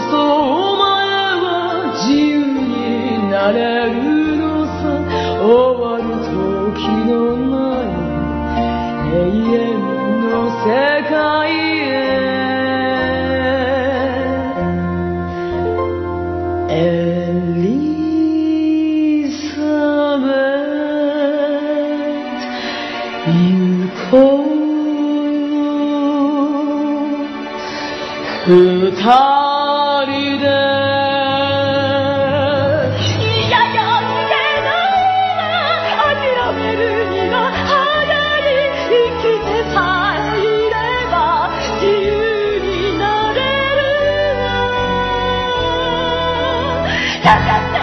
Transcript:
そお前は自由になれるのさ。終わる時のない永遠の世界へ。エリザベート行こう二人で。いややってないわ諦めるには早い。生きてさえいれば自由になれるわ。